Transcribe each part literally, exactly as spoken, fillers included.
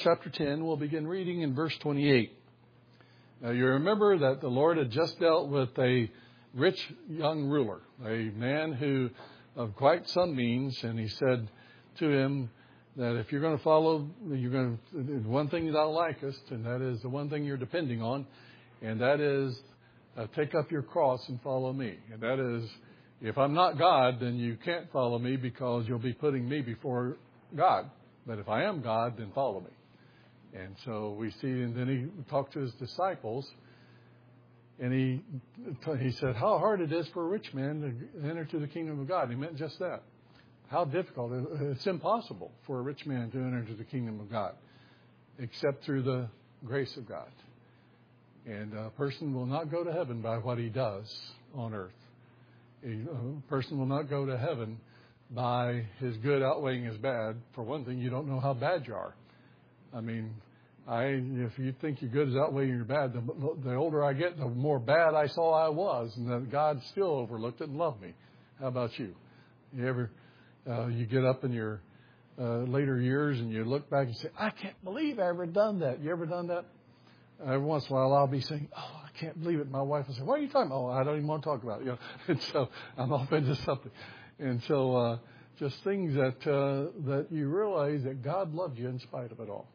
chapter ten. We'll begin reading in verse twenty-eight. Now, you remember that the Lord had just dealt with a rich young ruler, a man who of quite some means, and he said to him that if you're going to follow, you're going to, one thing thou likest, and that is the one thing you're depending on, and that is uh, take up your cross and follow me. And that is, if I'm not God, then you can't follow me because you'll be putting me before God. But if I am God, then follow me. And so we see, and then he talked to his disciples, and he he said how hard it is for a rich man to enter to the kingdom of God. He meant just that. How difficult. It's impossible for a rich man to enter into the kingdom of God, except through the grace of God. And a person will not go to heaven by what he does on earth. A person will not go to heaven by his good outweighing his bad. For one thing, you don't know how bad you are. I mean, I if you think your good is outweighing your bad, the, the older I get, the more bad I saw I was, and that God still overlooked it and loved me. How about you? You ever uh, you get up in your uh, later years and you look back and say, I can't believe I ever done that. You ever done that? Every once in a while, I'll be saying, oh, I can't believe it. My wife will say, what are you talking about? Oh, I don't even want to talk about it. You know? And so I'm off into something. And so uh, just things that uh, that you realize that God loved you in spite of it all.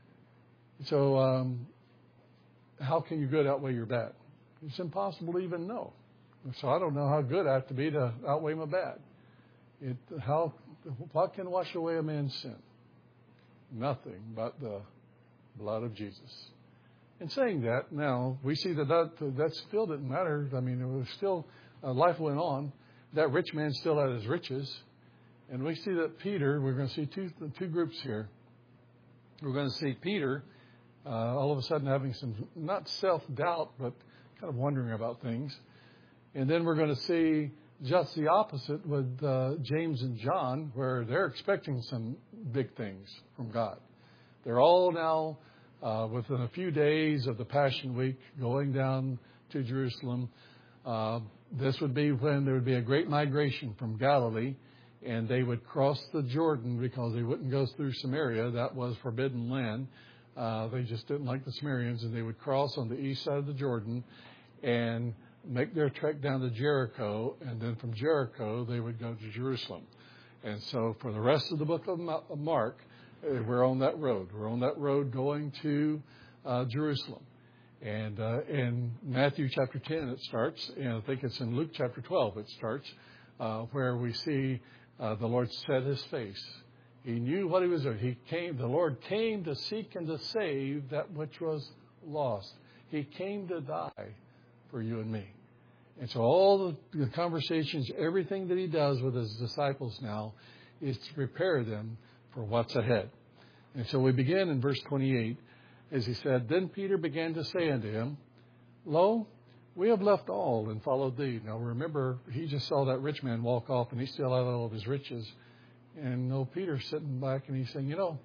So um, how can your good outweigh your bad? It's impossible to even know. So I don't know how good I have to be to outweigh my bad. It, how, what can wash away a man's sin? Nothing but the blood of Jesus. In saying that, now we see that that, that still didn't matter. I mean, it was still, uh, life went on. That rich man still had his riches. And we see that Peter, we're going to see two, two groups here. We're going to see Peter uh, all of a sudden having some, not self-doubt, but kind of wondering about things. And then we're going to see just the opposite with uh, James and John, where they're expecting some big things from God. They're all now, uh, within a few days of the Passion Week, going down to Jerusalem. Uh, this would be when there would be a great migration from Galilee, and they would cross the Jordan because they wouldn't go through Samaria. That was forbidden land. Uh, they just didn't like the Samaritans, and they would cross on the east side of the Jordan and make their trek down to Jericho, and then from Jericho they would go to Jerusalem. And so for the rest of the book of Mark, we're on that road. We're on that road going to uh, Jerusalem. And uh, in Matthew chapter ten it starts, and I think it's in Luke chapter twelve it starts, uh, where we see uh, the Lord set his face. He knew what he was doing. He came, the Lord came to seek and to save that which was lost. He came to die for you and me. And so all the, the conversations, everything that he does with his disciples now is to prepare them for what's ahead. And so we begin in verse twenty-eight, as he said, Then Peter began to say unto him, Lo, we have left all and followed thee. Now remember, he just saw that rich man walk off, and he still had all of his riches. And no, Peter's sitting back, and he's saying, you know,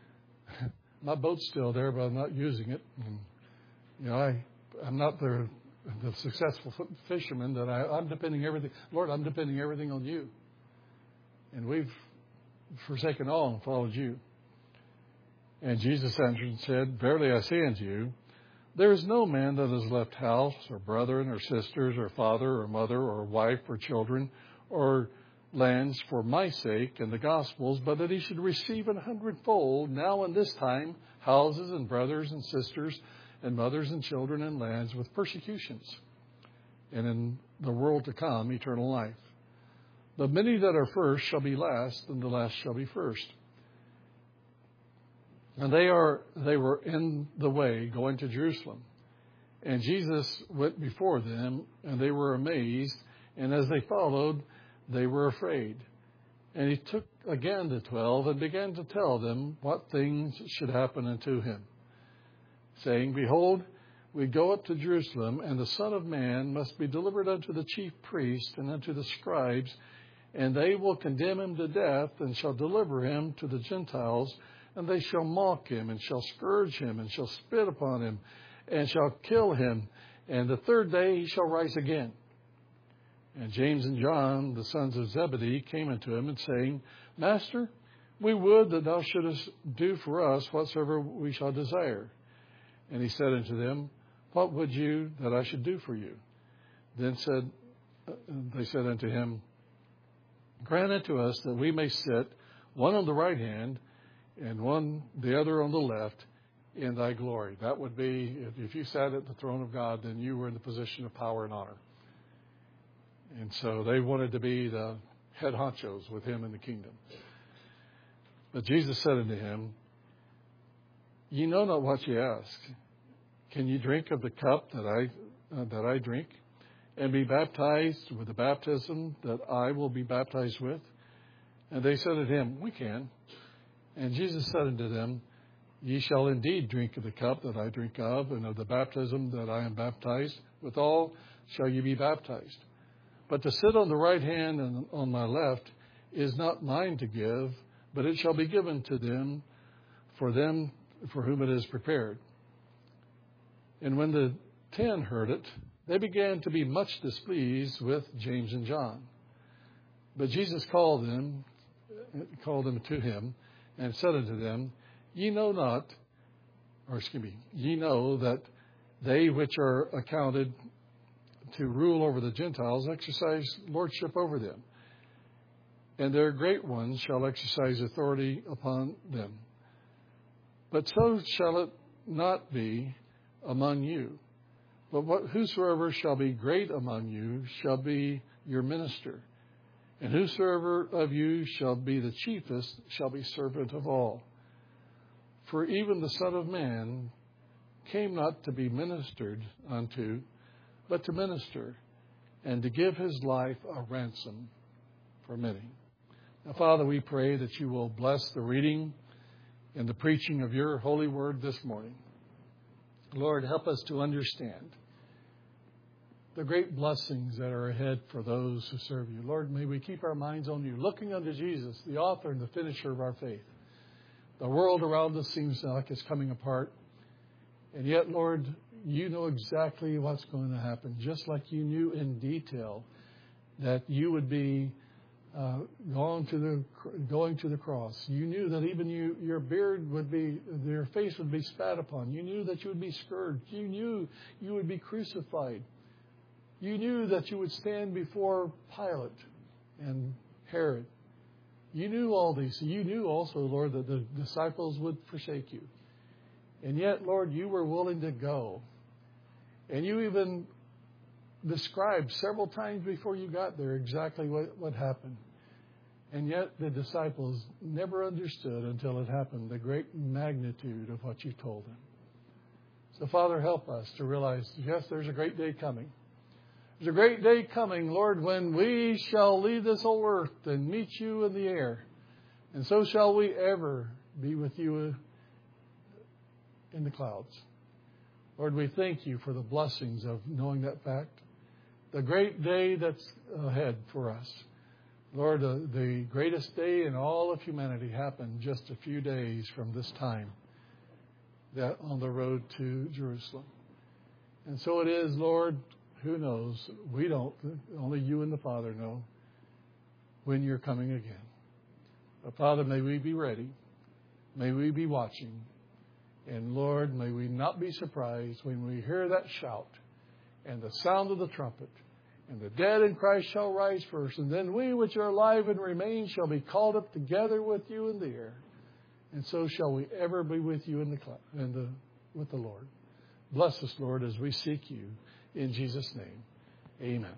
my boat's still there, but I'm not using it. And, you know, I, I'm not the, the successful fisherman that I, I'm depending everything. Lord, I'm depending everything on you. And we've forsaken all and followed you. And Jesus answered and said, Verily I say unto you, there is no man that has left house or brethren or sisters or father or mother or wife or children or lands for my sake and the gospel's, but that he should receive an hundredfold now in this time houses and brothers and sisters and mothers and children and lands with persecutions, and in the world to come eternal life. But many that are first shall be last, and the last shall be first. And they are they were in the way going to Jerusalem. And Jesus went before them, and they were amazed, and as they followed, they were afraid. And he took again the twelve and began to tell them what things should happen unto him, saying, Behold, we go up to Jerusalem, and the Son of Man must be delivered unto the chief priests and unto the scribes, and they will condemn him to death, and shall deliver him to the Gentiles, and they shall mock him, and shall scourge him, and shall spit upon him, and shall kill him, and the third day he shall rise again. And James and John, the sons of Zebedee, came unto him, and saying, Master, we would that thou shouldest do for us whatsoever we shall desire. And he said unto them, What would you that I should do for you? Then said they said unto him, Grant unto us that we may sit, one on the right hand, and one the other on the left, in thy glory. That would be, if, if you sat at the throne of God, then you were in the position of power and honor. And so they wanted to be the head honchos with him in the kingdom. But Jesus said unto him, Ye know not what ye ask. Can ye drink of the cup that I uh, that I drink, and be baptized with the baptism that I will be baptized with? And they said unto him, We can. And Jesus said unto them, Ye shall indeed drink of the cup that I drink of, and of the baptism that I am baptized. Withal shall ye be baptized. But to sit on the right hand and on my left is not mine to give, but it shall be given to them, for them for whom it is prepared. And when the ten heard it, they began to be much displeased with James and John. But Jesus called them, called them to him, and said unto them, Ye know not, or excuse me, ye know that they which are accounted to rule over the Gentiles exercise lordship over them, and their great ones shall exercise authority upon them. But so shall it not be among you. But what, whosoever shall be great among you shall be your minister, and whosoever of you shall be the chiefest shall be servant of all. For even the Son of Man came not to be ministered unto, but to minister, and to give his life a ransom for many. Now, Father, we pray that you will bless the reading and the preaching of your holy word this morning. Lord, help us to understand the great blessings that are ahead for those who serve you. Lord, may we keep our minds on you, looking unto Jesus, the author and the finisher of our faith. The world around us seems like it's coming apart. And yet, Lord, you know exactly what's going to happen, just like you knew in detail that you would be uh, going to the going to the cross. You knew that even you, your beard would be, your face would be spat upon. You knew that you would be scourged. You knew you would be crucified. You knew that you would stand before Pilate and Herod. You knew all these. You knew also, Lord, that the disciples would forsake you. And yet, Lord, you were willing to go. And you even described several times before you got there exactly what, what happened. And yet the disciples never understood until it happened, the great magnitude of what you told them. So, Father, help us to realize, yes, there's a great day coming. There's a great day coming, Lord, when we shall leave this whole earth and meet you in the air. And so shall we ever be with you in the clouds. Lord, we thank you for the blessings of knowing that fact. The great day that's ahead for us. Lord, uh, the greatest day in all of humanity happened just a few days from this time, that on the road to Jerusalem. And so it is, Lord. Who knows? We don't. Only you and the Father know when you're coming again. But Father, may we be ready. May we be watching. And Lord, may we not be surprised when we hear that shout and the sound of the trumpet. And the dead in Christ shall rise first. And then we which are alive and remain shall be called up together with you in the air. And so shall we ever be with you in the, cloud, in the with the Lord. Bless us, Lord, as we seek you. In Jesus' name, amen.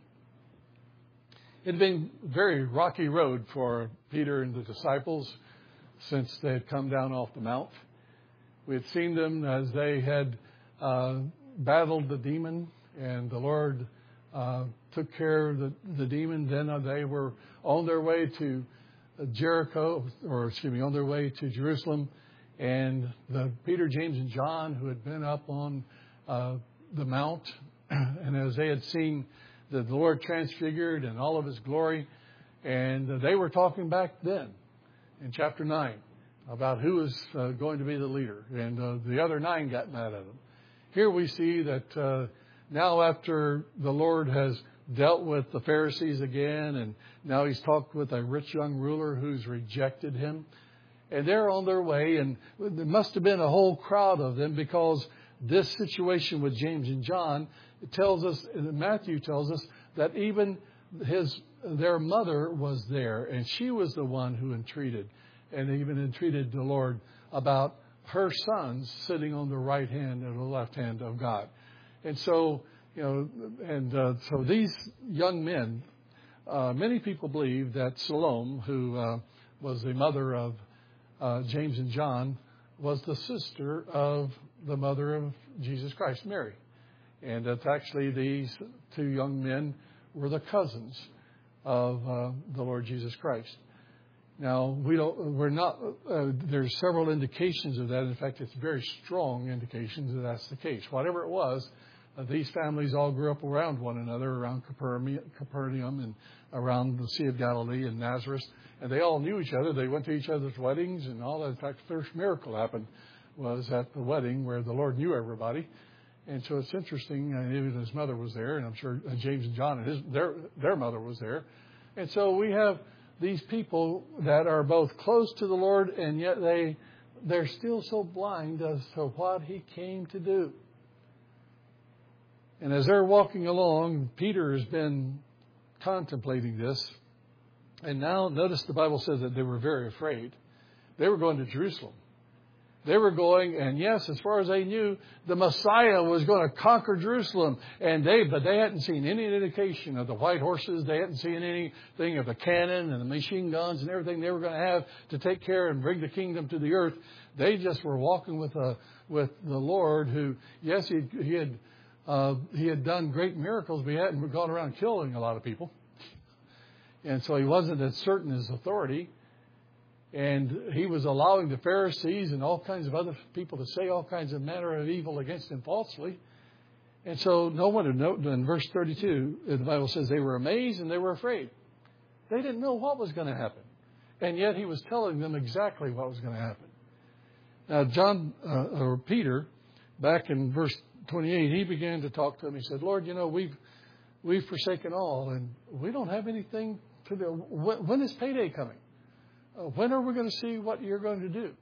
It had been a very rocky road for Peter and the disciples since they had come down off the mount. We had seen them as they had uh, battled the demon, and the Lord uh, took care of the, the demon. Then uh, they were on their way to Jericho, or excuse me, on their way to Jerusalem. And the Peter, James, and John, who had been up on uh, the mount, and as they had seen the Lord transfigured in all of his glory, and they were talking back then in chapter nine about who was uh, going to be the leader. And uh, the other nine got mad at him. Here we see that uh, now after the Lord has dealt with the Pharisees again, and now he's talked with a rich young ruler who's rejected him. And they're on their way, and there must have been a whole crowd of them, because this situation with James and John, it tells us, Matthew tells us, that even his their mother was there, and she was the one who entreated, and even entreated the Lord about her sons sitting on the right hand and the left hand of God. And so, you know, and uh, so these young men, uh, many people believe that Salome, who uh, was the mother of uh, James and John, was the sister of the mother of Jesus Christ, Mary. And that actually these two young men were the cousins of uh, the Lord Jesus Christ. Now, we don't, we're not, uh, there's several indications of that. In fact, it's very strong indications that that's the case. Whatever it was, uh, these families all grew up around one another, around Capernaum and around the Sea of Galilee and Nazareth. And they all knew each other. They went to each other's weddings and all that. In fact, the first miracle happened was at the wedding where the Lord knew everybody. And so it's interesting. Uh, even his mother was there, and I'm sure uh, James and John and his their their mother was there. And so we have these people that are both close to the Lord, and yet they they're still so blind as to what He came to do. And as they're walking along, Peter has been contemplating this, and now notice the Bible says that they were very afraid. They were going to Jerusalem. They were going, and yes, as far as they knew, the Messiah was going to conquer Jerusalem. And they, but they hadn't seen any indication of the white horses. They hadn't seen anything of the cannon and the machine guns and everything they were going to have to take care and bring the kingdom to the earth. They just were walking with a, with the Lord, who, yes, he, he had uh, he had done great miracles, but he hadn't gone around killing a lot of people, and so he wasn't as certain as authority. And he was allowing the Pharisees and all kinds of other people to say all kinds of manner of evil against him falsely. And so no wonder, no, in verse thirty-two, the Bible says they were amazed and they were afraid. They didn't know what was going to happen. And yet he was telling them exactly what was going to happen. Now, John, uh, or Peter, back in verse twenty-eight, he began to talk to them. He said, Lord, you know, we've, we've forsaken all, and we don't have anything to do. When, when is payday coming? Uh, when are we going to see what you're going to do?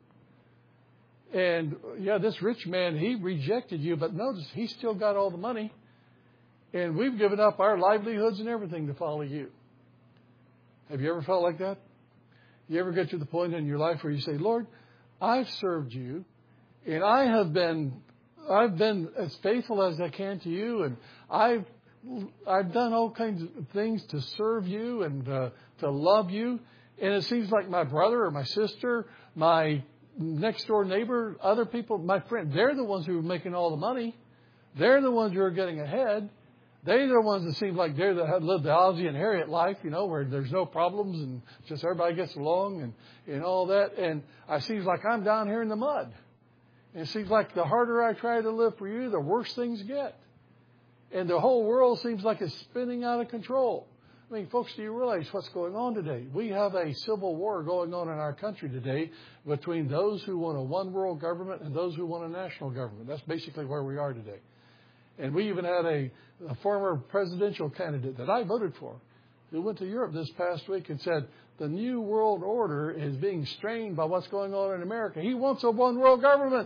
And, yeah, this rich man, he rejected you, but notice he still got all the money. And we've given up our livelihoods and everything to follow you. Have you ever felt like that? You ever get to the point in your life where you say, Lord, I've served you, and I have been, I've been as faithful as I can to you, and I've, I've done all kinds of things to serve you and uh, to love you. And it seems like my brother or my sister, my next door neighbor, other people, my friend, they're the ones who are making all the money. They're the ones who are getting ahead. They're the ones that seem like they're the live the Ozzie and Harriet life, you know, where there's no problems and just everybody gets along and, and all that. And it seems like I'm down here in the mud. And it seems like the harder I try to live for you, the worse things get. And the whole world seems like it's spinning out of control. I mean, folks, do you realize what's going on today? We have a civil war going on in our country today between those who want a one world government and those who want a national government. That's basically where we are today. And we even had a, a former presidential candidate that I voted for who went to Europe this past week and said the new world order is being strained by what's going on in America. He wants a one world government.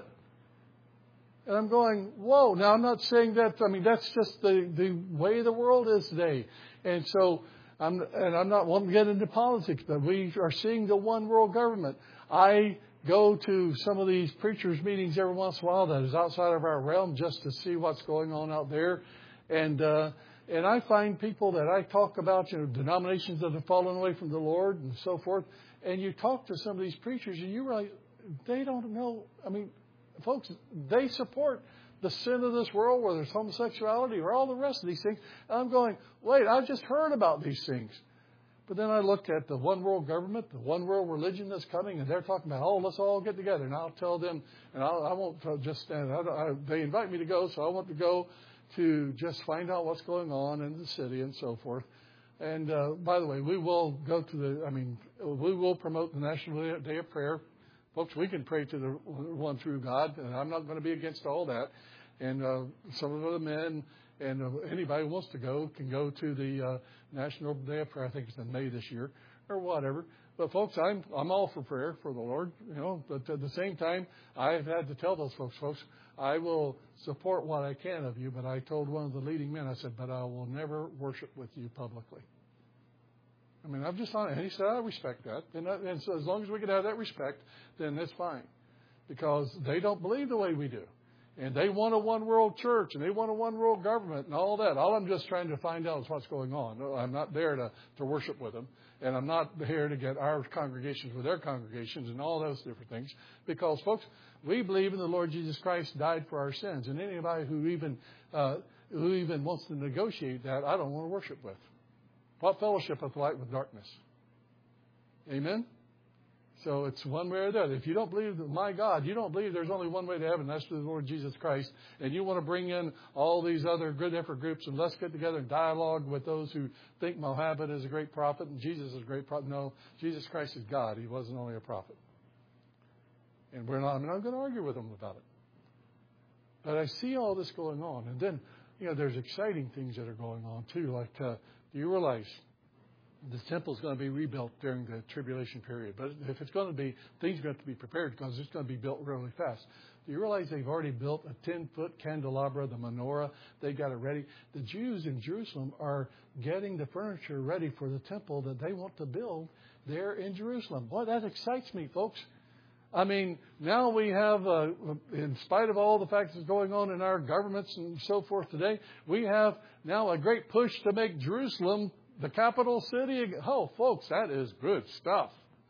And I'm going, whoa. Now, I'm not saying that. I mean, that's just the, the way the world is today. And so, I'm, and I'm not wanting to get into politics, but we are seeing the one world government. I go to some of these preachers' meetings every once in a while that is outside of our realm just to see what's going on out there. And uh, and I find people that I talk about, you know, denominations that have fallen away from the Lord and so forth. And you talk to some of these preachers and you realize they don't know. I mean, folks, they support the sin of this world, whether it's homosexuality or all the rest of these things. And I'm going, wait, I've just heard about these things. But then I look at the one world government, the one world religion that's coming, and they're talking about, oh, let's all get together. And I'll tell them, and I'll, I won't just stand. I, I, they invite me to go, so I want to go to just find out what's going on in the city and so forth. And uh, by the way, we will go to the, I mean, we will promote the National Day of Prayer. Folks, we can pray to the one true God, and I'm not going to be against all that. And uh, some of the men and uh, anybody who wants to go can go to the uh, National Day of Prayer. I think it's in May this year or whatever. But folks, I'm I'm all for prayer for the Lord, you know. But at the same time, I've had to tell those folks, folks, I will support what I can of you. But I told one of the leading men, I said, but I will never worship with you publicly. I mean, I'm just on it. And he said, I respect that. And, that, and so as long as we can have that respect, then that's fine. Because they don't believe the way we do. And they want a one-world church, and they want a one-world government and all that. All I'm just trying to find out is what's going on. I'm not there to, to worship with them. And I'm not here to get our congregations with their congregations and all those different things. Because, folks, we believe in the Lord Jesus Christ died for our sins. And anybody who even uh, who even wants to negotiate that, I don't want to worship with. What fellowship hath light with darkness? Amen? So it's one way or the other. If you don't believe that, my God, you don't believe there's only one way to heaven, that's through the Lord Jesus Christ, and you want to bring in all these other good effort groups and let's get together and dialogue with those who think Muhammad is a great prophet and Jesus is a great prophet. No, Jesus Christ is God. He wasn't only a prophet. And we're not, I'm not going to argue with them about it. But I see all this going on. And then, you know, there's exciting things that are going on too. Like, uh, do you realize the temple is going to be rebuilt during the tribulation period? But if it's going to be, things are going to have to be prepared because it's going to be built really fast. Do you realize they've already built a ten-foot candelabra, the menorah? They got it ready. The Jews in Jerusalem are getting the furniture ready for the temple that they want to build there in Jerusalem. Boy, that excites me, folks. I mean, now we have, uh, in spite of all the facts that's going on in our governments and so forth today, we have now a great push to make Jerusalem the capital city. Oh, folks, that is good stuff.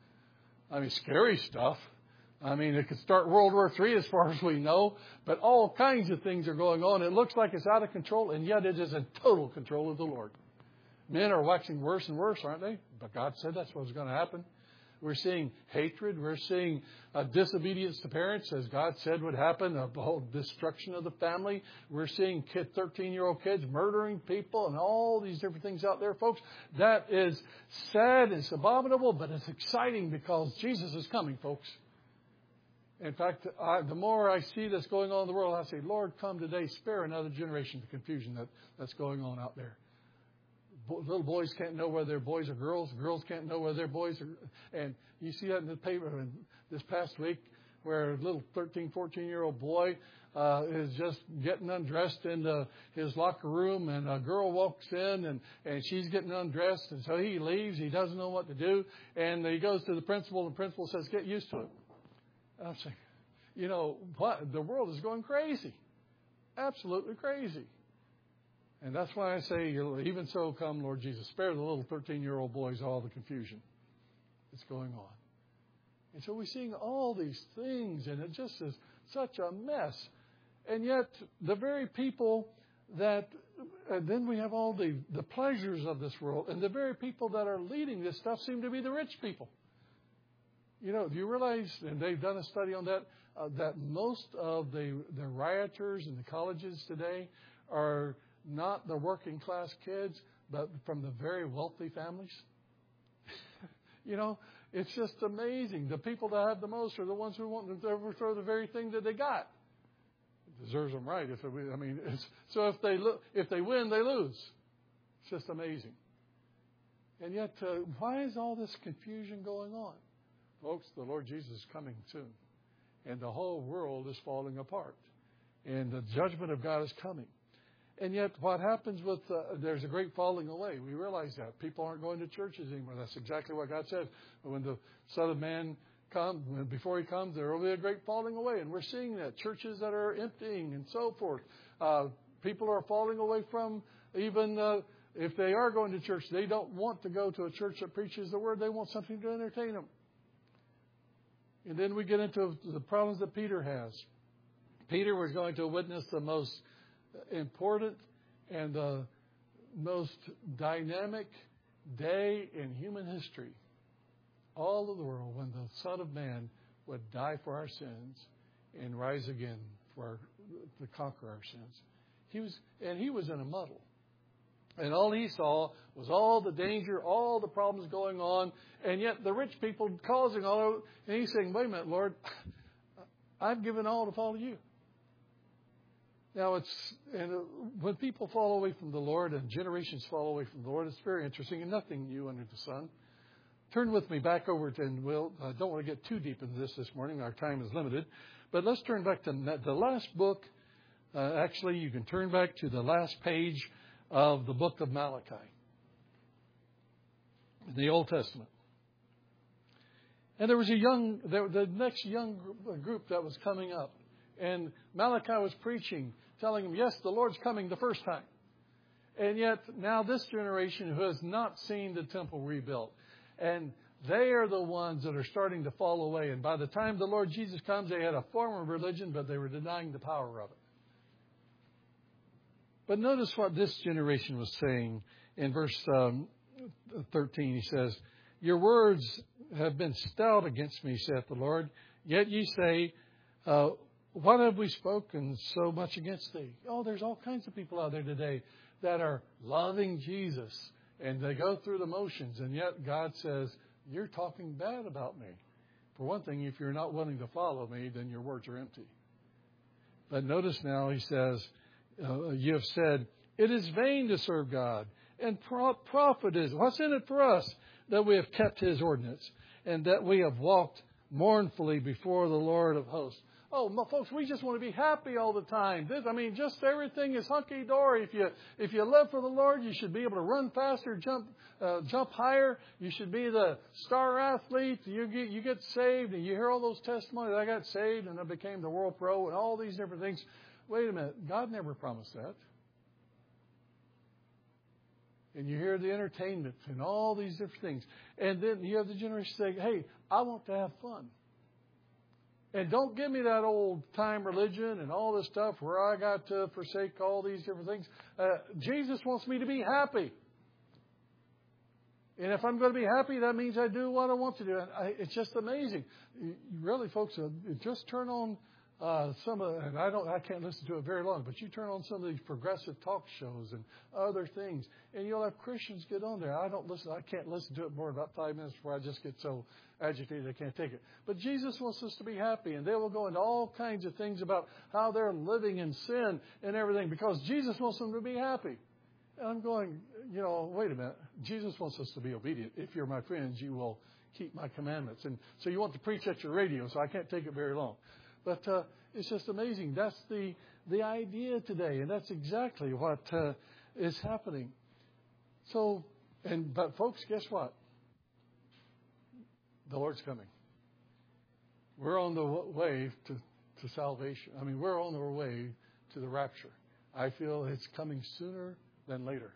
I mean, scary stuff. I mean, it could start World War Three as far as we know, but all kinds of things are going on. It looks like it's out of control, and yet it is in total control of the Lord. Men are waxing worse and worse, aren't they? But God said that's what's going to happen. We're seeing hatred. We're seeing uh, disobedience to parents, as God said would happen, the whole destruction of the family. We're seeing kid, thirteen-year-old kids murdering people and all these different things out there, folks. That is sad. It's abominable, but it's exciting because Jesus is coming, folks. In fact, I, the more I see this going on in the world, I say, Lord, come today. Spare another generation the confusion that, that's going on out there. Little boys can't know whether they're boys or girls. Girls can't know whether they're boys or... And you see that in the paper this past week where a little thirteen, fourteen-year-old boy uh, is just getting undressed in the, his locker room, and a girl walks in, and, and she's getting undressed, and so he leaves. He doesn't know what to do, and he goes to the principal, and the principal says, get used to it. I'm saying, you know, what? The world is going crazy. Absolutely crazy. And that's why I say, even so, come, Lord Jesus. Spare the little thirteen-year-old boys all the confusion that's going on. And so we're seeing all these things, and it just is such a mess. And yet, the very people that, and then we have all the, the pleasures of this world, and the very people that are leading this stuff seem to be the rich people. You know, do you realize, and they've done a study on that, uh, that most of the, the rioters in the colleges today are not the working class kids, but from the very wealthy families. You know, it's just amazing. The people that have the most are the ones who want to overthrow the very thing that they got. It deserves them right. If it, I mean, it's, so if they lo- if they win, they lose. It's just amazing. And yet, uh, why is all this confusion going on? Folks, the Lord Jesus is coming soon. And the whole world is falling apart. And the judgment of God is coming. And yet what happens with, uh, there's a great falling away. We realize that. People aren't going to churches anymore. That's exactly what God said. When the Son of Man comes, before He comes, there will be a great falling away. And we're seeing that. Churches that are emptying and so forth. Uh, people are falling away from even, uh, if they are going to church, they don't want to go to a church that preaches the Word. They want something to entertain them. And then we get into the problems that Peter has. Peter was going to witness the most important and the most dynamic day in human history, all of the world, when the Son of Man would die for our sins and rise again for our, to conquer our sins. He was, and he was in a muddle. And all he saw was all the danger, all the problems going on, and yet the rich people causing all of it. And he's saying, wait a minute, Lord, I've given all to follow you. Now, it's and when people fall away from the Lord and generations fall away from the Lord, it's very interesting and nothing new under the sun. turn with me back over to, and we'll, I don't want to get too deep into this this morning. Our time is limited. But let's turn back to the last book. Uh, actually, you can turn back to the last page of the book of Malachi, in the Old Testament. And there was a young, there, the next young group that was coming up. And Malachi was preaching, telling them, yes, the Lord's coming the first time. And yet now this generation who has not seen the temple rebuilt. And they are the ones that are starting to fall away. And by the time the Lord Jesus comes, they had a form of religion, but they were denying the power of it. But notice what this generation was saying in verse um, thirteen. He says, your words have been stout against me, saith the Lord. Yet ye say, uh, what have we spoken so much against thee? Oh, there's all kinds of people out there today that are loving Jesus. And they go through the motions. And yet God says, you're talking bad about me. For one thing, if you're not willing to follow me, then your words are empty. But notice now he says, uh, you have said, it is vain to serve God. And pro- profit is, what's in it for us? That we have kept his ordinance. And that we have walked mournfully before the Lord of hosts. Oh, my folks, we just want to be happy all the time. This, I mean, just everything is hunky-dory. If you if you live for the Lord, you should be able to run faster, jump uh, jump higher. You should be the star athlete. You get you get saved, and you hear all those testimonies. I got saved, and I became the world pro, and all these different things. Wait a minute, God never promised that. And you hear the entertainment and all these different things, and then you have the generation saying, "Hey, I want to have fun." And don't give me that old time religion and all this stuff where I got to forsake all these different things. Uh, Jesus wants me to be happy. And if I'm going to be happy, that means I do what I want to do. And I, it's just amazing. You, really, folks, uh, just turn on uh, some of, and I don't, I can't listen to it very long, but you turn on some of these progressive talk shows and other things, and you'll have Christians get on there. I don't listen, I can't listen to it more than about five minutes before I just get so agitated I can't take it. But Jesus wants us to be happy, and they will go into all kinds of things about how they're living in sin and everything because Jesus wants them to be happy. And I'm going, you know, wait a minute. Jesus wants us to be obedient. If you're my friends, you will keep my commandments. And so you want to preach at your radio, so I can't take it very long. But uh, it's just amazing. That's the the idea today, and that's exactly what uh, is happening. So, and but folks, guess what? The Lord's coming. We're on the way to, to salvation. I mean, we're on our way to the rapture. I feel it's coming sooner than later.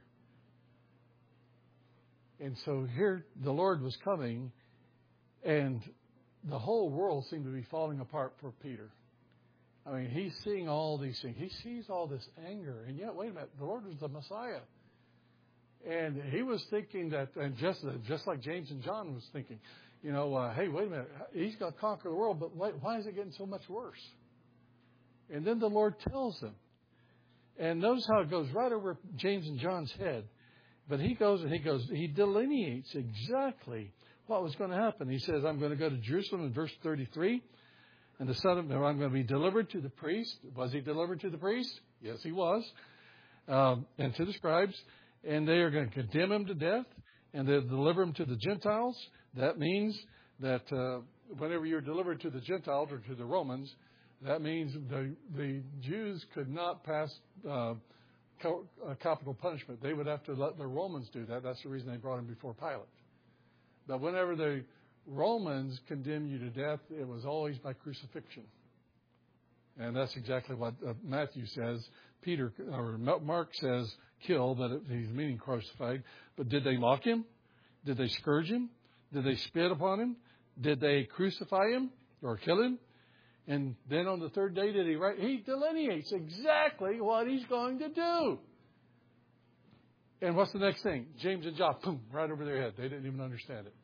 And so here the Lord was coming, and the whole world seemed to be falling apart for Peter. I mean, he's seeing all these things. He sees all this anger. And yet, wait a minute, the Lord was the Messiah. And he was thinking that, and just, just like James and John was thinking, you know, uh, hey, wait a minute, he's going to conquer the world, but wait, why is it getting so much worse? And then the Lord tells them. And notice how it goes right over James and John's head. But he goes and he goes, he delineates exactly what was going to happen. He says, I'm going to go to Jerusalem in verse thirty-three. And the son of, I'm going to be delivered to the priest. Was he delivered to the priest? Yes, he was. Um, and to the scribes. And they are going to condemn him to death. And they'll deliver him to the Gentiles. That means that uh, whenever you're delivered to the Gentiles or to the Romans, that means the, the Jews could not pass uh, co- uh, capital punishment. They would have to let the Romans do that. That's the reason they brought him before Pilate. But whenever the Romans condemned you to death, it was always by crucifixion. And that's exactly what uh, Matthew says. Peter or Mark says kill, but it, he's meaning crucified. But did they mock him? Did they scourge him? Did they spit upon him? Did they crucify him or kill him? And then on the third day, did he write? He delineates exactly what he's going to do. And what's the next thing? James and John, boom, right over their head. They didn't even understand it.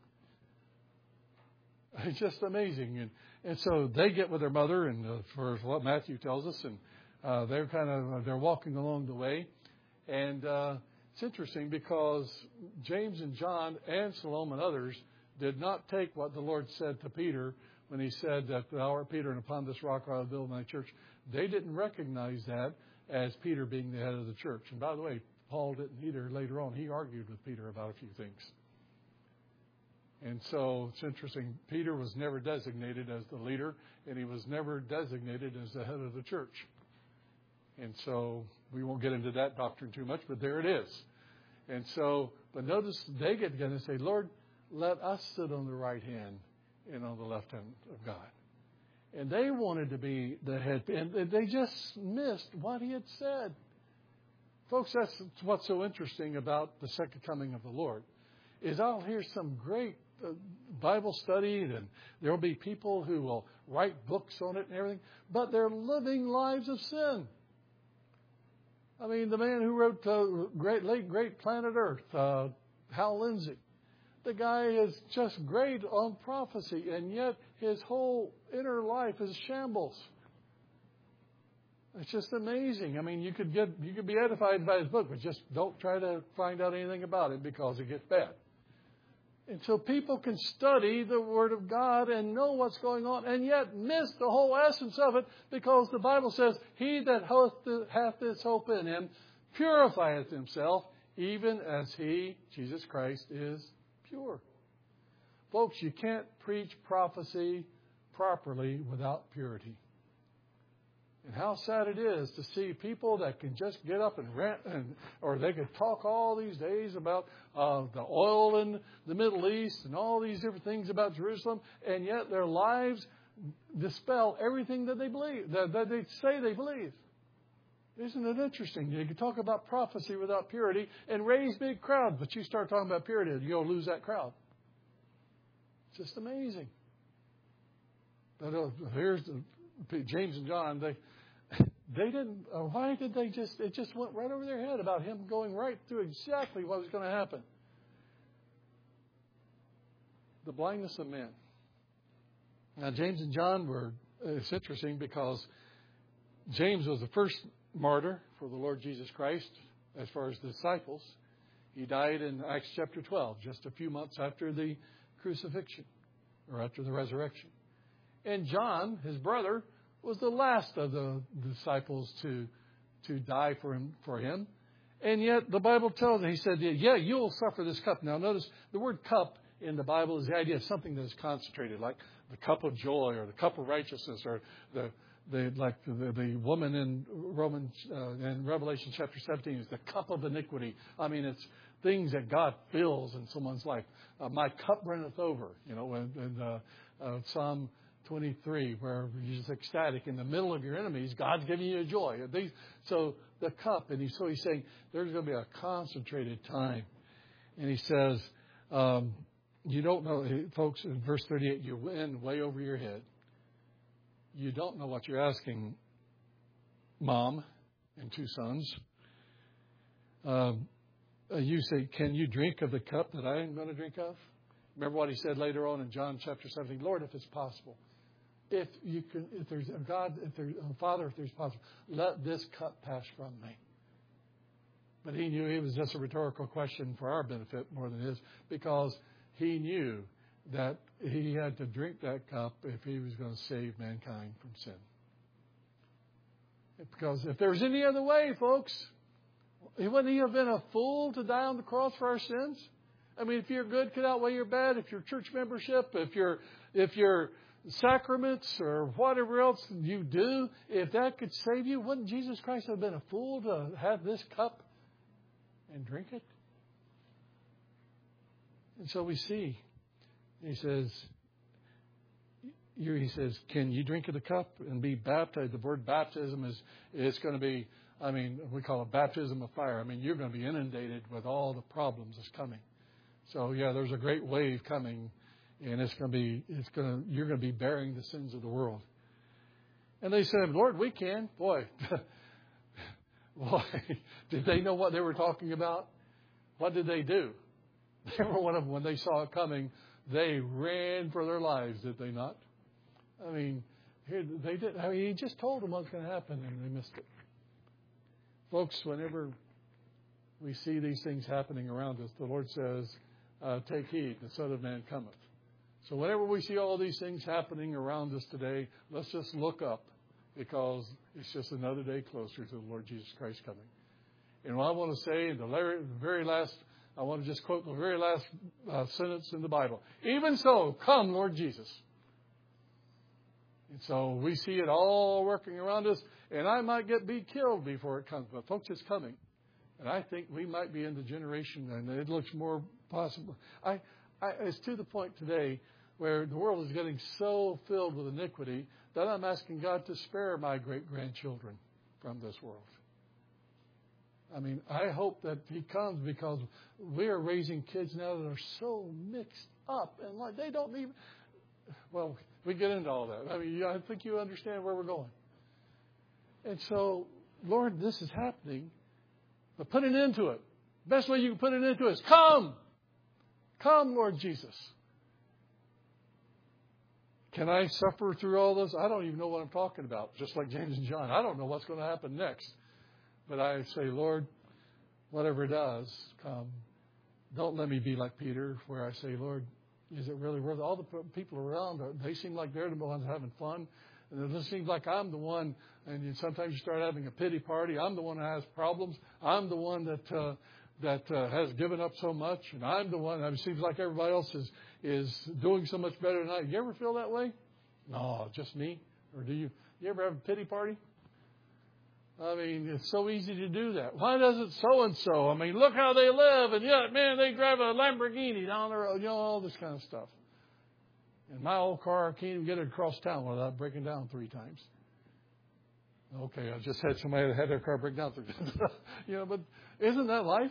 It's just amazing. And and so they get with their mother, and uh, for what Matthew tells us, and uh, they're kind of they're walking along the way, and uh, it's interesting because James and John and Salome and others did not take what the Lord said to Peter when he said that thou art Peter, and upon this rock I will build my church. They didn't recognize that as Peter being the head of the church. And by the way, Paul didn't either. Later on, he argued with Peter about a few things. And so it's interesting. Peter was never designated as the leader, and he was never designated as the head of the church. And so we won't get into that doctrine too much, but there it is. And so, but notice they get together and say, Lord, let us sit on the right hand and on the left hand of God. And they wanted to be the head, and they just missed what he had said. Folks, that's what's so interesting about the second coming of the Lord, is I'll hear some great uh, Bible study, and there will be people who will write books on it and everything, but they're living lives of sin. I mean, the man who wrote uh, great, late Great Planet Earth, uh, Hal Lindsey, the guy is just great on prophecy, and yet his whole inner life is shambles. It's just amazing. I mean, you could get you could be edified by his book, but just don't try to find out anything about it because it gets bad. And so people can study the Word of God and know what's going on, and yet miss the whole essence of it, because the Bible says, "He that hath this hope in him purifieth himself, even as he, Jesus Christ, is pure." Folks, you can't preach prophecy properly without purity. And how sad it is to see people that can just get up and rant, and, or they could talk all these days about uh, the oil in the Middle East and all these different things about Jerusalem, and yet their lives dispel everything that they believe, that, that they say they believe. Isn't it interesting? You can talk about prophecy without purity and raise big crowds, but you start talking about purity, you're going to lose that crowd. It's just amazing. But uh, here's the, James and John, they they didn't, uh, why did they just, it just went right over their head about him going right through exactly what was going to happen. The blindness of men. Now, James and John were, it's interesting because James was the first martyr for the Lord Jesus Christ as far as the disciples. He died in Acts chapter twelve, just a few months after the crucifixion or after the resurrection. And John, his brother, was the last of the disciples to to die for him. For him. And yet the Bible tells us, he said, yeah, you'll suffer this cup. Now notice the word cup in the Bible is the idea of something that is concentrated, like the cup of joy or the cup of righteousness, or the the like the, the woman in Romans uh, in Revelation chapter seventeen is the cup of iniquity. I mean, it's things that God fills in someone's life. Uh, my cup runneth over, you know, in, in uh, uh, Psalm twenty-three, where you're just ecstatic in the middle of your enemies. God's giving you joy. These, so the cup, and he, so he's saying there's going to be a concentrated time. And he says, um, you don't know, folks, in verse thirty-eight, you win way over your head. You don't know what you're asking, Mom and two sons. Um, you say, can you drink of the cup that I am going to drink of? Remember what he said later on in John chapter seventeen, Lord, if it's possible. If you can, if there's a God, if there's a Father, if there's possible, let this cup pass from me. But he knew it was just a rhetorical question for our benefit more than his, because he knew that he had to drink that cup if he was going to save mankind from sin. Because if there was any other way, folks, wouldn't he have been a fool to die on the cross for our sins? I mean, if your good could outweigh your bad, if your church membership, if your if your sacraments or whatever else you do, if that could save you, wouldn't Jesus Christ have been a fool to have this cup and drink it? And so we see, he says, he says, can you drink of the cup and be baptized? The word baptism is it's going to be, I mean, we call it baptism of fire. I mean, you're going to be inundated with all the problems that's coming. So yeah, there's a great wave coming, and it's going to be, it's going to, you're going to be bearing the sins of the world. And they said, Lord, we can. Boy, boy, did they know what they were talking about? What did they do? They were one of them, when they saw it coming, they ran for their lives, did they not? I mean, here they did. I mean, he just told them what's going to happen, and they missed it. Folks, whenever we see these things happening around us, the Lord says, uh, take heed, the Son of Man cometh. So whenever we see all these things happening around us today, let's just look up, because it's just another day closer to the Lord Jesus Christ coming. And what I want to say in the very last I want to just quote the very last uh, sentence in the Bible. Even so, come, Lord Jesus. And so we see it all working around us, and I might get be killed before it comes. But folks, it's coming. And I think we might be in the generation, and it looks more possible. I, I, it's to the point today where the world is getting so filled with iniquity that I'm asking God to spare my great-grandchildren from this world. I mean, I hope that He comes, because we are raising kids now that are so mixed up, and like they don't even, well, we get into all that. I mean, I think you understand where we're going. And so, Lord, this is happening, but put an end to it. Best way you can put an end to it is come. Come, Lord Jesus. Can I suffer through all this? I don't even know what I'm talking about, just like James and John. I don't know what's going to happen next. But I say, Lord, whatever it does, come. Don't let me be like Peter, where I say, Lord, is it really worth it? All the people around, they seem like they're the ones having fun. And it just seems like I'm the one, and you, sometimes you start having a pity party. I'm the one that has problems. I'm the one that uh, that uh, has given up so much, and I'm the one. It seems like everybody else is is doing so much better than I. You ever feel that way? No, just me. Or do you? You ever have a pity party? I mean, it's so easy to do that. Why doesn't so-and-so? I mean, look how they live, and yet, man, they drive a Lamborghini down the road, you know, all this kind of stuff. In my old car, I can't even get it across town without breaking down three times. Okay, I just had somebody that had their car break down three times. You know, but isn't that life?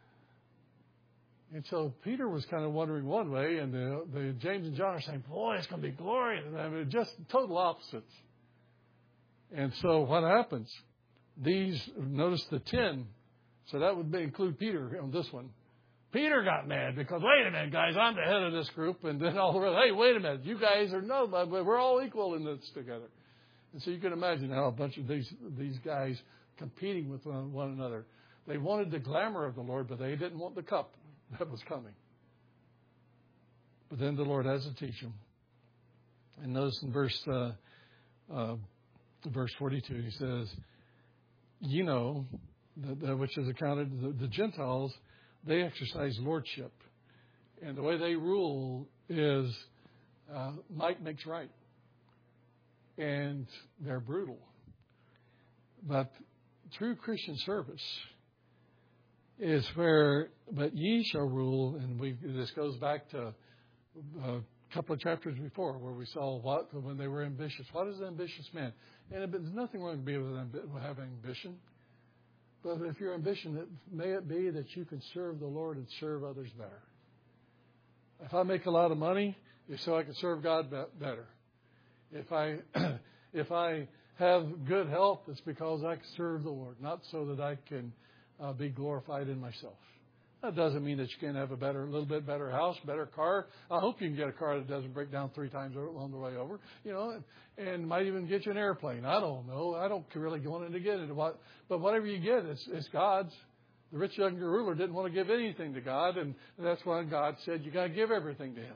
And so Peter was kind of wondering one way, and the, the James and John are saying, boy, it's going to be glorious. I mean, just total opposites. And so what happens? These, notice the ten, so that would be, include Peter on this one. Peter got mad because, wait a minute, guys, I'm the head of this group. And then all the rest, hey, wait a minute, you guys are no, but we're all equal in this together. And so you can imagine how a bunch of these these guys competing with one, one another. They wanted the glamour of the Lord, but they didn't want the cup that was coming. But then the Lord has to teach them. And notice in verse uh, uh, verse forty-two, he says, you know, the, the, which is accounted, the, the Gentiles, they exercise lordship. And the way they rule is uh, might makes right. And they're brutal. But true Christian service is where, but ye shall rule, and we this goes back to a couple of chapters before where we saw what when they were ambitious. What is an ambitious man? And it, there's nothing wrong to be with, with having ambition. But if you're ambitious, it, may it be that you can serve the Lord and serve others better. If I make a lot of money, it's so I can serve God better. If I if I have good health, it's because I can serve the Lord, not so that I can uh, be glorified in myself. That doesn't mean that you can't have a better, a little bit better house, better car. I hope you can get a car that doesn't break down three times on the way over, you know, and might even get you an airplane. I don't know. I don't really want to get into what, but whatever you get, it's, it's God's. The rich young ruler didn't want to give anything to God, and that's why God said you got to give everything to Him.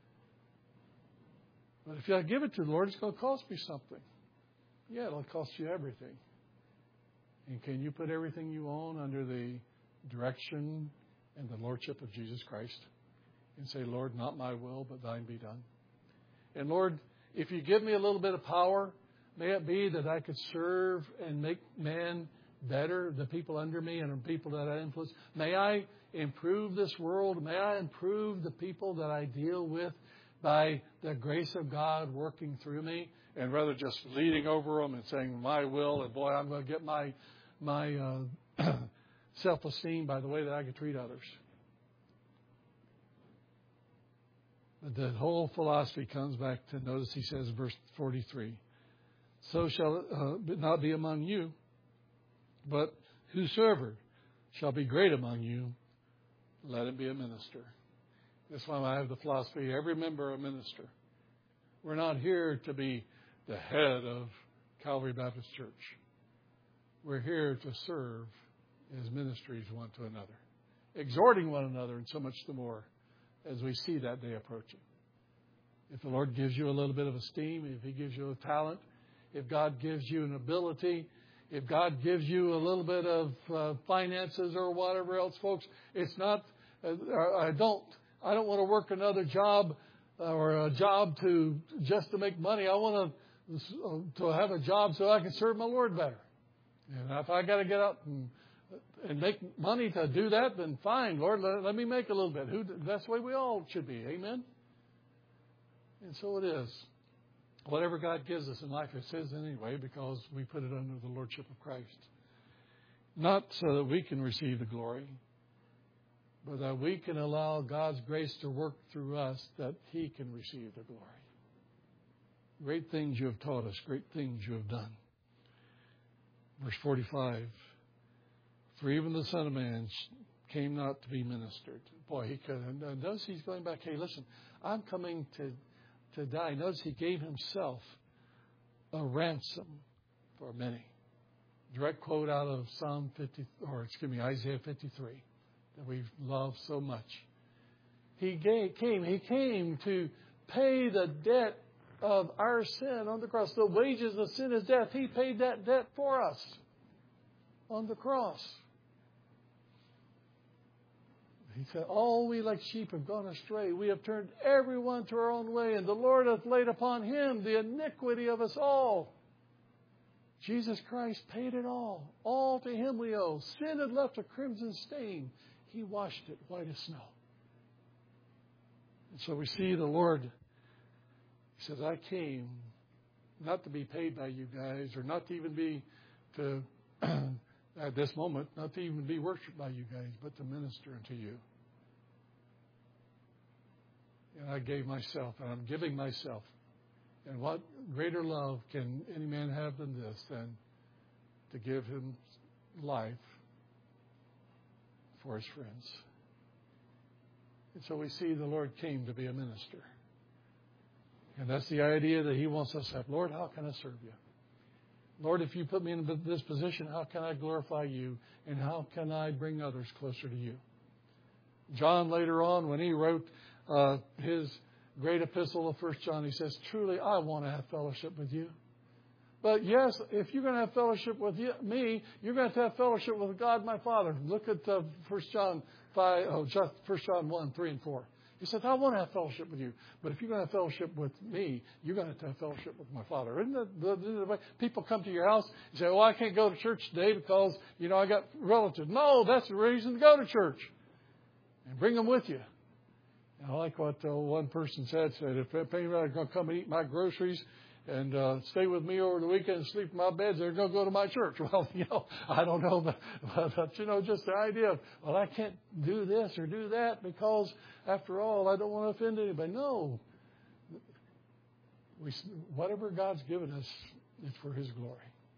But if you give it to the Lord, it's going to cost me something. Yeah, it'll cost you everything. And can you put everything you own under the direction and the lordship of Jesus Christ and say, Lord, not my will, but thine be done? And Lord, if you give me a little bit of power, may it be that I could serve and make man better, the people under me and the people that I influence. May I improve this world. May I improve the people that I deal with by the grace of God working through me, and rather just leading over them and saying my will, and boy, I'm going to get my my uh, self-esteem by the way that I can treat others. But the whole philosophy comes back to, notice he says in verse forty-three, so shall it uh, not be among you, but whosoever shall be great among you, let him be a minister. That's why I have the philosophy, every member a minister. We're not here to be the head of Calvary Baptist Church. We're here to serve as ministries one to another, exhorting one another, and so much the more as we see that day approaching. If the Lord gives you a little bit of esteem, if He gives you a talent, if God gives you an ability, if God gives you a little bit of uh, finances or whatever else, folks, it's not I don't, I don't want to work another job or a job to just to make money. I want to, to have a job so I can serve my Lord better. And if I got to get up and, and make money to do that, then fine, Lord, let, let me make a little bit. Who, that's the way we all should be. Amen? And so it is. Whatever God gives us in life, it's His anyway, because we put it under the Lordship of Christ. Not so that we can receive the glory, but that we can allow God's grace to work through us, that He can receive the glory. Great things you have taught us. Great things you have done. Verse forty-five. For even the Son of Man came not to be ministered. Boy, he could. And notice he's going back. Hey, listen, I'm coming to, to die. Notice he gave himself a ransom for many. Direct quote out of Psalm fifty, or excuse me, Isaiah fifty-three, that we love so much. He gave, came. He came to pay the debt of our sin on the cross. The wages of sin is death. He paid that debt for us on the cross. He said, all we like sheep have gone astray. We have turned everyone to our own way, and the Lord hath laid upon Him the iniquity of us all. Jesus Christ paid it all. All to Him we owe. Sin had left a crimson stain. He washed it white as snow. And so we see the Lord, He says, I came not to be paid by you guys, or not to even be to at this moment, not to even be worshipped by you guys, but to minister unto you. And I gave myself, and I'm giving myself. And what greater love can any man have than this, than to give him life for his friends? And so we see the Lord came to be a minister. And that's the idea that He wants us to have. Lord, how can I serve you? Lord, if you put me in this position, how can I glorify you? And how can I bring others closer to you? John, later on, when he wrote uh, his great epistle of First John, he says, truly, I want to have fellowship with you. But yes, if you're going to have fellowship with you, me, you're going to have to have fellowship with God, my Father. Look at uh, First John five, oh, just First John one, three, and four. He says, I want to have fellowship with you. But if you're going to have fellowship with me, you're going to have to have fellowship with my Father. Isn't that the, the, the way people come to your house and say, oh, I can't go to church today because, you know, I got relatives. No, that's the reason to go to church. And bring them with you. And I like what uh, one person said, said, if anybody's going to come and eat my groceries and uh, stay with me over the weekend and sleep in my bed, they're going to go to my church. Well, you know, I don't know, but, but, you know, just the idea of, well, I can't do this or do that because, after all, I don't want to offend anybody. No. We, whatever God's given us, it's for His glory.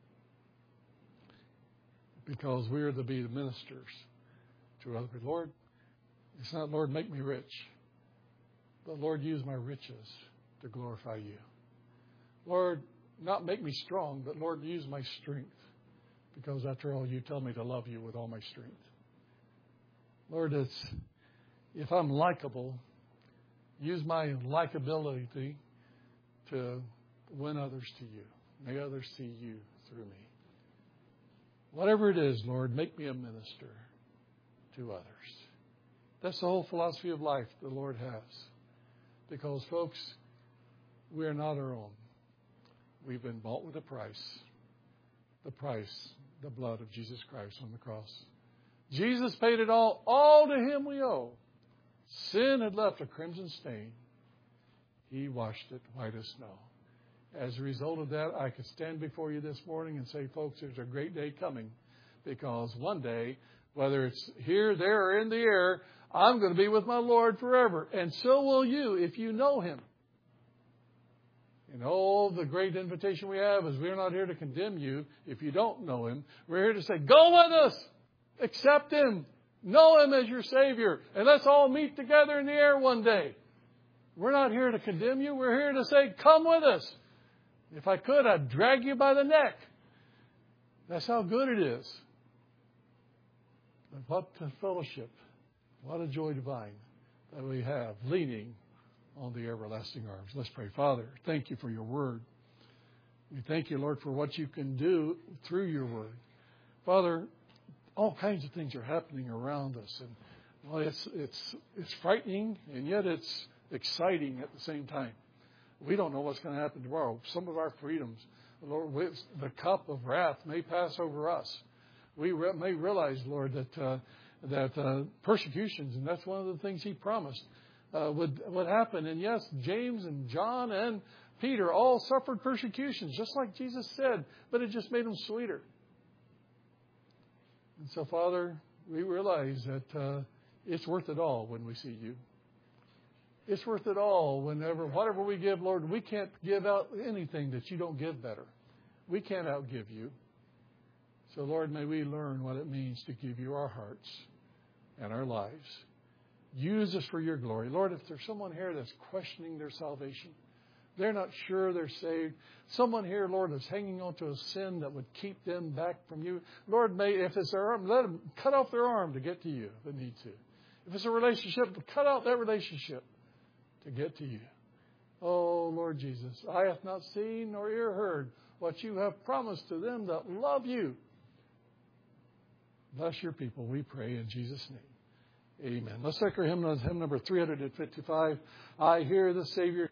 Because we are to be the ministers to other people. Lord, it's not, Lord, make me rich. But, Lord, use my riches to glorify you. Lord, not make me strong, but, Lord, use my strength. Because, after all, you tell me to love you with all my strength. Lord, it's, if I'm likable, use my likability to win others to you. May others see you through me. Whatever it is, Lord, make me a minister to others. That's the whole philosophy of life the Lord has. Because, folks, we are not our own. We've been bought with a price. The price, the blood of Jesus Christ on the cross. Jesus paid it all. All to Him we owe. Sin had left a crimson stain. He washed it white as snow. As a result of that, I could stand before you this morning and say, folks, there's a great day coming. Because one day, whether it's here, there, or in the air, I'm going to be with my Lord forever. And so will you if you know Him. And oh, the great invitation we have is we're not here to condemn you if you don't know Him. We're here to say, go with us. Accept Him. Know Him as your Savior. And let's all meet together in the air one day. We're not here to condemn you. We're here to say, come with us. If I could, I'd drag you by the neck. That's how good it is. But what a fellowship. What a joy divine that we have leaning on the everlasting arms. Let's pray. Father, thank you for your word. We thank you, Lord, for what you can do through your word. Father, all kinds of things are happening around us. And Well, it's it's it's frightening, and yet it's exciting at the same time. We don't know what's going to happen tomorrow. Some of our freedoms, Lord, the cup of wrath may pass over us. We re- may realize, Lord, that uh, that uh, persecutions, and that's one of the things He promised, uh, would would happen. And yes, James and John and Peter all suffered persecutions, just like Jesus said, but it just made them sweeter. And so, Father, we realize that uh, it's worth it all when we see You. It's worth it all whenever, whatever we give, Lord, we can't give out anything that You don't give better. We can't outgive You. So, Lord, may we learn what it means to give You our hearts and our lives. Use us for Your glory. Lord, if there's someone here that's questioning their salvation, they're not sure they're saved. Someone here, Lord, is hanging on to a sin that would keep them back from You. Lord, may, if it's their arm, let them cut off their arm to get to You if they need to. If it's a relationship, cut out that relationship to get to You. Oh, Lord Jesus, eye hath not seen nor ear heard what You have promised to them that love You. Bless Your people, we pray in Jesus' name. Amen. Let's take our hymn, hymn number three hundred fifty-five. I hear the Savior.